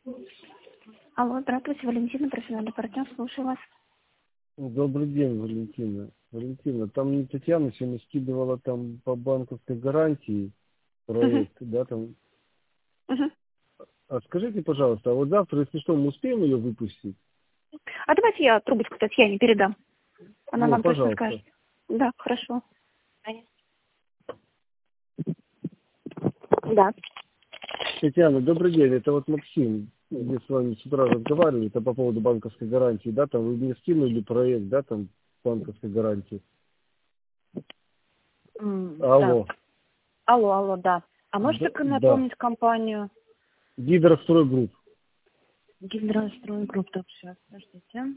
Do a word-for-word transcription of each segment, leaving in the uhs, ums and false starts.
Алло, здравствуйте, Валентина, профессиональный партнер, слушаю вас. Добрый день, Валентина. Валентина, там мне Татьяна сегодня скидывала там по банковской гарантии Угу. проект, да, там. Угу. А скажите, пожалуйста, а вот завтра, если что, мы успеем ее выпустить? А давайте я трубочку Татьяне передам. Она Ну, нам точно пожалуйста. скажет. Да, хорошо. Да. Татьяна, добрый день, это вот Максим. Я с вами с утра разговаривали, это по поводу банковской гарантии, да, там вы мне скинули проект, да, там банковской гарантии. М, Так. Алло. Алло, алло, да. А можете Да, к- да. напомнить компанию Гидростройгрупп. Гидростройгрупп? Так, сейчас, подождите.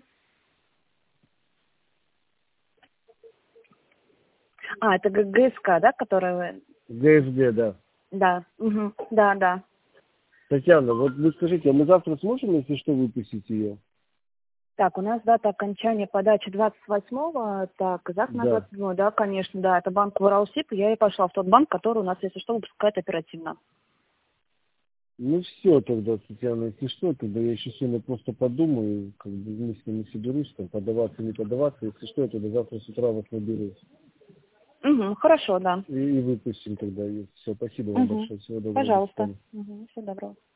А, это Г- ГСК, да, которая вы... ГСГ, да. Да, угу. Да, да. Татьяна, вот вы скажите, а мы завтра сможем, если что, выпустить ее? Так, у нас дата окончания подачи двадцать восьмого, так, завтра на Да. двадцать седьмое, да, конечно, да, это банк Уралсиб, я и пошла в тот банк, который у нас, если что, выпускает оперативно. Ну все тогда, Татьяна, если что, тогда я еще сегодня просто подумаю, как бы мысленно соберусь, там, подаваться, не подаваться. Если что, я тогда завтра с утра вас наберу. Угу, хорошо, да. И, и выпустим тогда ее. Все, спасибо вам Угу. большое. Всего доброго, до Пожалуйста. свидания. Угу. Всего доброго.